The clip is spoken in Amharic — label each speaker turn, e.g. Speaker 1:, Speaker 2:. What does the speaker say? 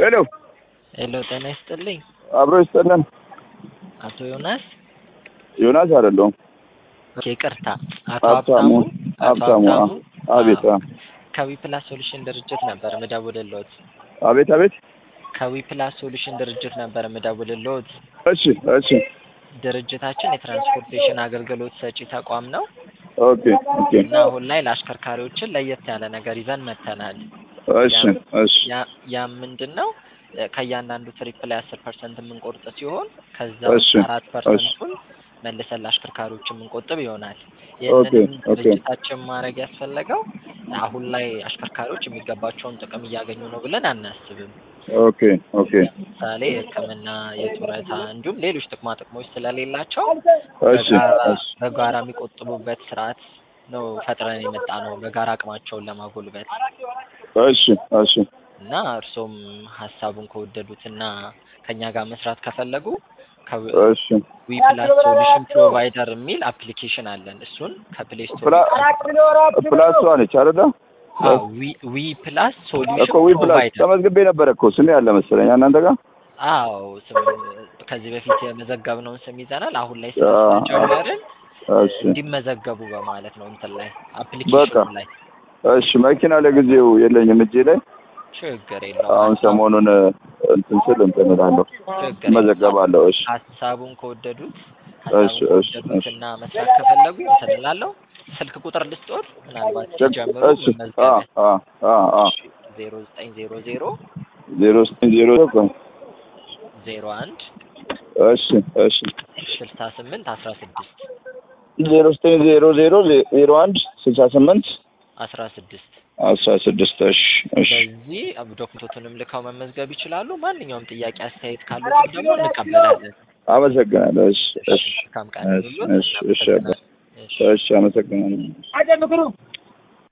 Speaker 1: ሄሎ
Speaker 2: ሄሎ ጤና ይስጥልኝ።
Speaker 1: አብሮ ይስጥልን።
Speaker 2: አቶ ዮናስ
Speaker 1: አይደለሁም።
Speaker 2: ይቅርታ፣ አቶ
Speaker 1: ሀብታሙ። አቤት።
Speaker 2: ከዊፕላስ ሶሉሽን ድርጅት ነበር የምደውልልዎት።
Speaker 1: አቤት።
Speaker 2: ከዊፕላስ ሶሉሽን ድርጅት ነበር የምደውልልዎት።
Speaker 1: እሺ።
Speaker 2: ድርጅታችን የትራንስፖርቴሽን አገልግሎት ሰጪ ተቋም ነው።
Speaker 1: ኦኬ።
Speaker 2: እና አሁን ላይ ለአሽከርካሪዎችን ለየት ያለ ነገር ይዘን መጥተናል።
Speaker 1: እሺ።
Speaker 2: ያ ምንድነው? ከእያንዳንዱ ትሪፕ ላይ 10% የምንቆርጥ ሲሆን ከዛ 4%ን መልሰን ለአሽከርካሪዎች የምንቆጥብ ይሆናል። ይህንንም ድርጅታችን ማድረግ ያስፈለገው አሁን ላይ አሽከርካሪዎች የሚገባቸውን ጥቅም እያገኙ ነው ብለን አናስብም።
Speaker 1: ኦኬ።
Speaker 2: ለምሳሌ የሕክምና፣ የጡረታ እንዲሁም ሌሎች ጥቅማ ጥቅሞች ስለሌላቸው በጋራ የሚቆጥቡበት ስርዓት ነው ፈጥረን የመጣ ነው፣ በጋራ አቅማቸውን ለማጎልበት።
Speaker 1: እሺ።
Speaker 2: እና እርሶም ሀሳቡን ከወደዱትና ከኛ ጋር መስራት ከፈለጉ ዊፕላስ ሶሉሽን ፕሮቫይደር የሚል አፕሊኬሽን አለን። እሱን ከፕሌይ ስቶር
Speaker 1: ፕላስ ዋነች አይደለ?
Speaker 2: ዊፕላስ ሶሉሽን ፕሮቫይደር
Speaker 1: ተመዝግቤ ነበር እኮ ስሜ ያለ መሰለኝ እናንተ ጋር።
Speaker 2: ከዚህ በፊት የመዘገብነውን ስም ይዘናል። አሁን ላይ ስለጀመርን እንዲመዘገቡ በማለት ነው እንትን ላይ አፕሊኬሽኑ ላይ።
Speaker 1: እሺ፣ መኪና ለጊዜው የለኝም እጄ ላይ።
Speaker 2: ችግር የለውም።
Speaker 1: አሁን ሰሞኑን እንትን እላለሁ፣ እመዘገባለሁ። እሺ፣
Speaker 2: ሀሳቡን ከወደዱት እና መስራት ከፈለጉ እንትን እላለሁ። ስልክ ቁጥር ልስጥዎት፣ ምናልባት ሲጀምሩ መመዝገብ። 0900 01
Speaker 1: እሺ
Speaker 2: 68 16
Speaker 1: 0900 01 68
Speaker 2: 16
Speaker 1: እሺ።
Speaker 2: በዚህ ዶክመንቶቹንም ልከው መመዝገብ ይችላሉ። ማንኛውም ጥያቄ አስተያየት ካሉት ደግሞ እንቀበላለን።
Speaker 1: አመሰግናለሁ። እሺ።
Speaker 2: ካምቃን
Speaker 1: እሺ፣ አመሰግናለሁ።